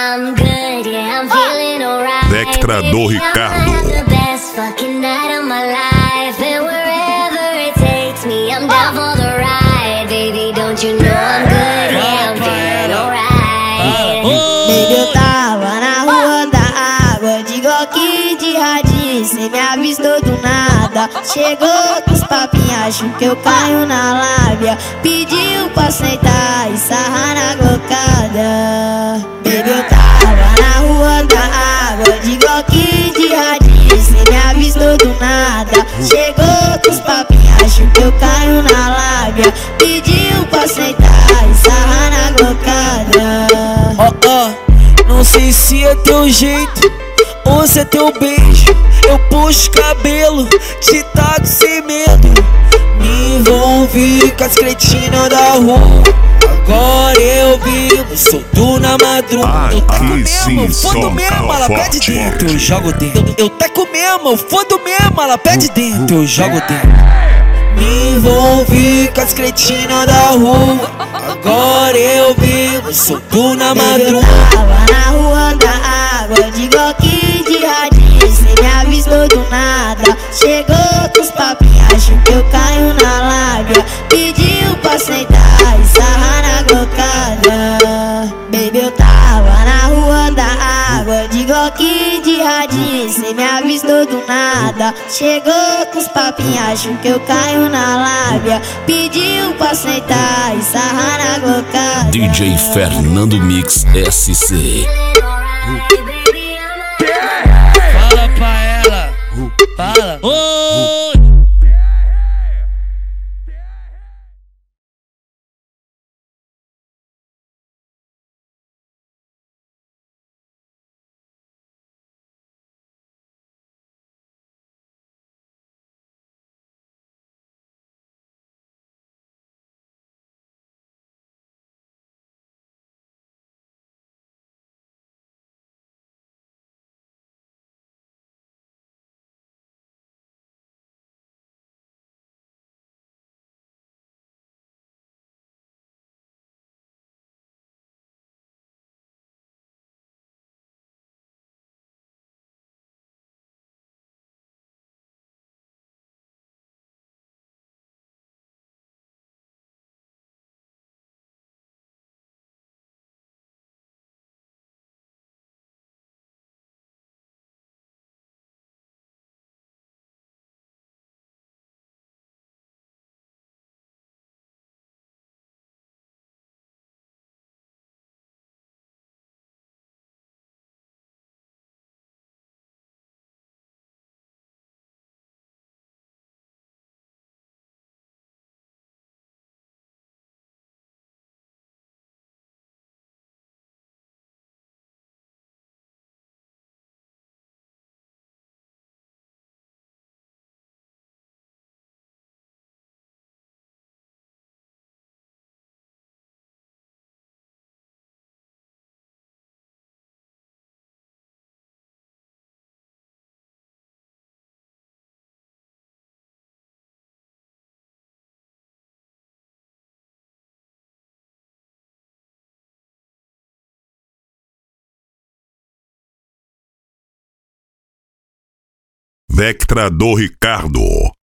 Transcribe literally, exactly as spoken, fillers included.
I'm good, yeah, I'm feeling alright. Vectra do Ricardo. The best fucking night of my life, and wherever it takes me, I'm down for the ride. Baby, don't you know I'm good, yeah, I'm feeling alright. Baby, eu tava na rua da água, de Glock de radinho, cê me avistou do nada. Chegou com os papinhos, acho que eu caio na lábia. Pediu pra sentar e sarrar na glocada. Baby, eu tava na rua da água, de Glock de radinho, cê me avistou do nada. Chegou com os papinhos, acho que eu caio na lábia. Pediu pra sentar e sarrar na glocada. Ó, ó, não sei se é teu jeito ou se é teu beijo. Eu puxo cabelo, te taco sem medo. Me envolvi com as cretinas da rua. Agora eu vivo, solto na madrugada. Eu taco mesmo, eu fodo mesmo, ela pede dentro, eu jogo dentro. Eu taco mesmo, eu fodo mesmo, ela pede dentro, eu jogo dentro. Me envolvi com as cretinas da rua. Agora eu vivo, solto na madrugada. Eu tava na rua da água, de Glock de radinho, cê me avistou do nada. Chegou com os papinhos, acho que eu caio na lábia. Pediu pra sentar e sarrar na glocada. Baby, eu tava na rua da água, de Glock de radinho, cê me avistou do nada. Chegou com os papinhos, acho que eu caio na lábia. Pediu pra sentar e sarrar na glocada. D J Fernando Mix S C. Fala pra ela, fala. Oi. Vectra do Ricardo.